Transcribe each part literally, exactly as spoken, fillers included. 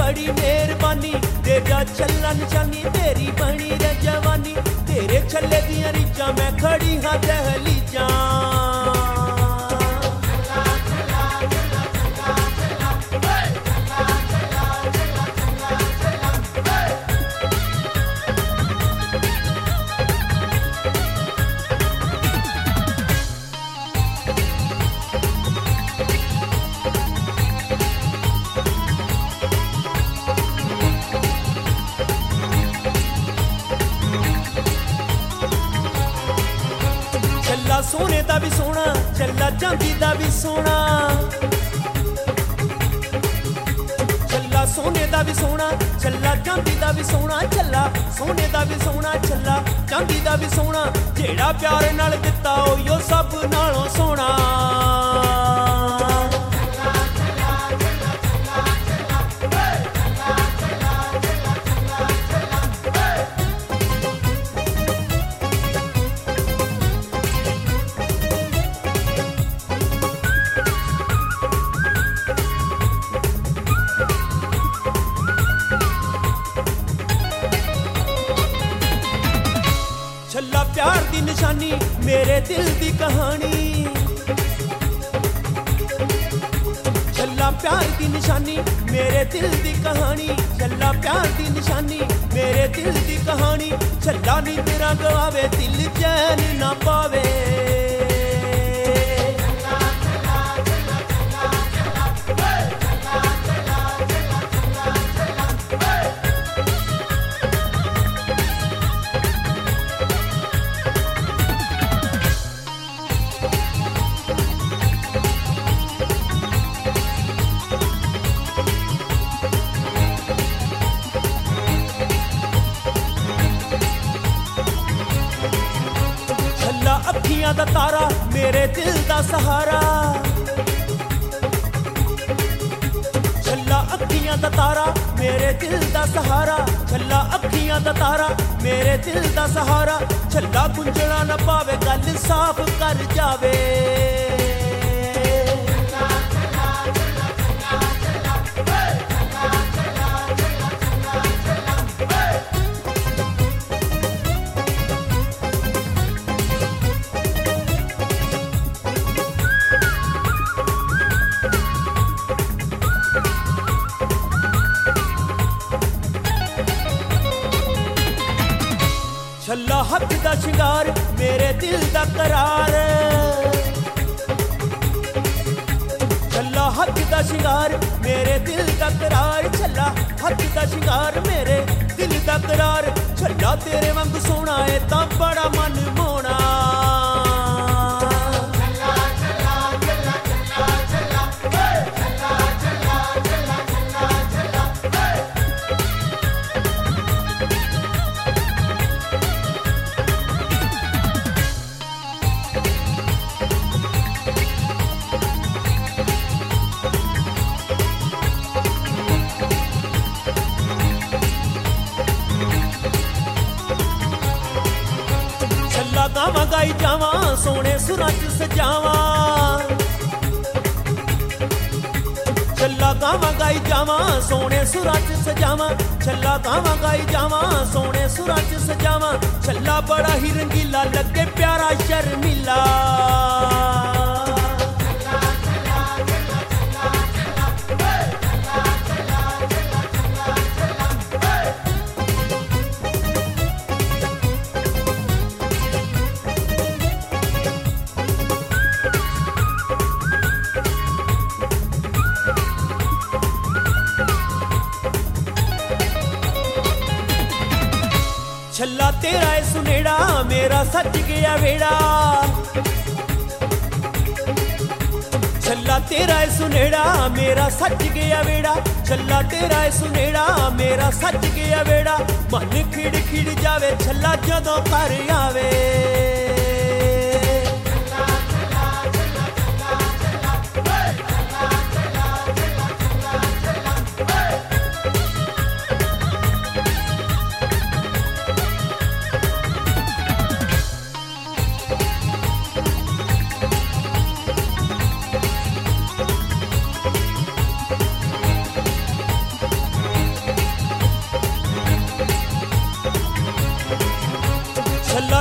बड़ी मेहरबानी दे जा छल्ला निशानी तेरी बनी रे जवानी तेरे छल्ले दियां रीचां मैं खड़ी हां दहलीजां सोने दा भी सोना चला चांदी दा भी सोना चला सोने दा भी सोना चला चांदी दा भी सोना चला सोने दा भी सोना चला चांदी दा भी सोना जेड़ा प्यार नाल दिता ओयो सब नालों सोना छल्ला प्यार दी निशानी मेरे दिल दी कहानी छल्ला प्यार दी निशानी मेरे दिल दी कहानी छल्ला प्यार दी निशानी मेरे दिल दी कहानी छल्ला नी तेरा गवावे दिल चैन ना पावे अखियां दा तारा मेरे दिल दा सहारा छल्ला अखियां दा तारा मेरे दिल दा सहारा छल्ला अखियां दा तारा मेरे दिल दा सहारा छल्ला गुंजला ना पावे गल साफ कर जावे छल्ला हक दा शिंगार मेरे दिल दा करार छल्ला हक दा शिंगार मेरे दिल दा करार छल्ला हक दा शिंगार मेरे दिल दा करार छल्ला तेरे वांग सोना है तां बड़ा मन मोना गावां गाई जावां सोने सुरां च सजावां छल्ला गावां गाई जावां सोने सुरां च सजावां छल्ला गावां गाई जावां सोने सुरां च सजावां छल्ला बड़ा ही रंगीला लगे प्यारा शर्मीला छल्ला तेरा है सुनेड़ा मेरा सज गया वेड़ा छल्ला तेरा है सुनेड़ा मेरा सज गया वेड़ा छल्ला तेरा है सुनेड़ा मेरा सज गया वेड़ा मन खिड़ खिड़ जावे छल्ला जदों घर आवे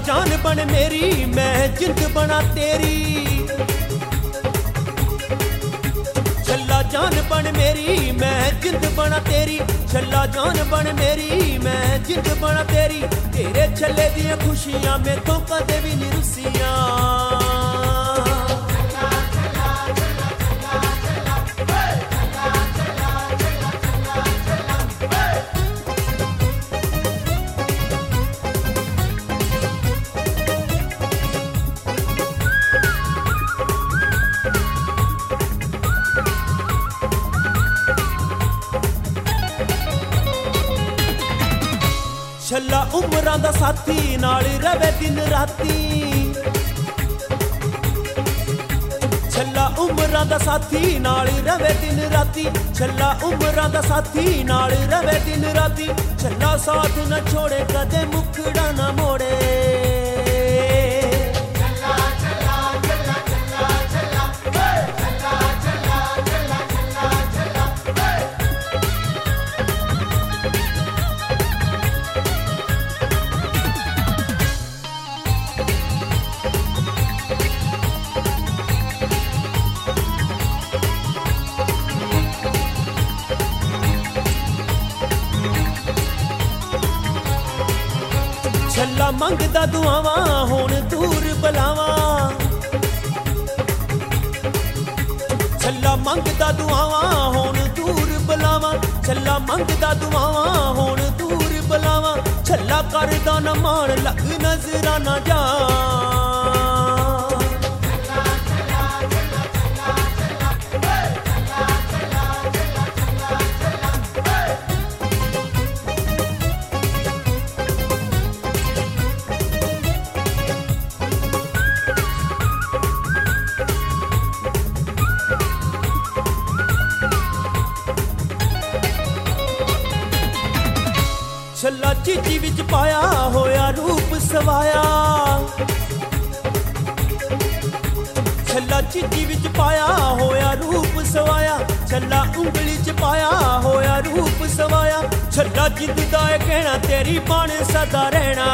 जान बन मेरी मैं जिंद बना तेरी, छल्ला जान बन मेरी मैं जिंद बना तेरी, छल्ला जान बन मेरी मैं जिंद बना तेरी। तेरे छल्ले दियां खुशियां मेथों कदे भी नहीं रुसियां। छल्ला उमरां दा साथी नाल रवे दिन राती, छल्ला उमरां दा साथी नाल रवे दिन राती, छल्ला उमरां दा साथी नाल रवे दिन राती। छल्ला साथ न छोड़े कदे मुखड़ा न मोड़े, छल्ला मंगदा दुआवां हुण दूर बलावां, छल्ला मंगदा दुआवां हुण दूर बलावां, छल्ला मंगदा दुआवां हुण दूर बलावां। छल्ला करदा न मान लग नजरां ना जा, छल्ला चीची विच पाया होया रूप सवाया, छल्ला चीची विच पाया होया रूप सवाया, छल्ला उंगली च पाया होया रूप सवाया। छल्ला जिंद दा ए कहना तेरी बन सदा रहना,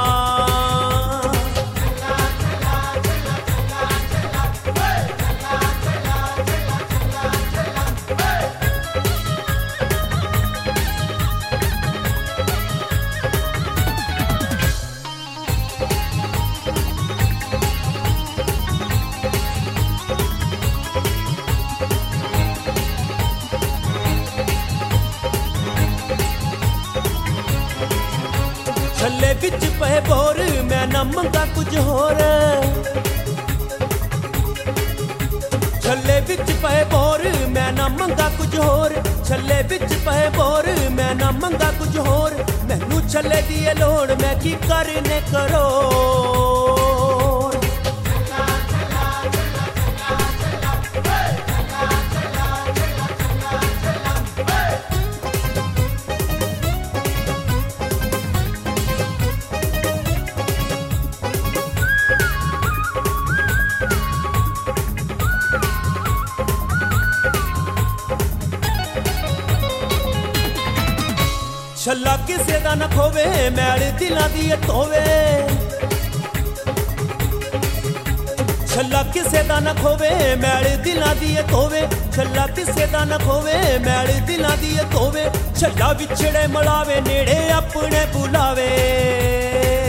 छल्ले विच पे बोर मैं ना मंगा कुछ होर, छल्ले विच पे बोर मैं ना मंगा कुछ होर, छल्ले विच पे बोर मैं ना मंगा कुछ होर। मैनू छल्ले दी लोड़ मैं की करने करो, छल्ला किसे दा न खोवे मैल दिलां दी धोवे, छल्ला किसे दा न खोवे मैल दिलां दी धोवे, छल्ला किसे दा न खोवे मैल दिलां दी धोवे। छल्ला विछड़े मिलावे नेड़े अपने बुलावे।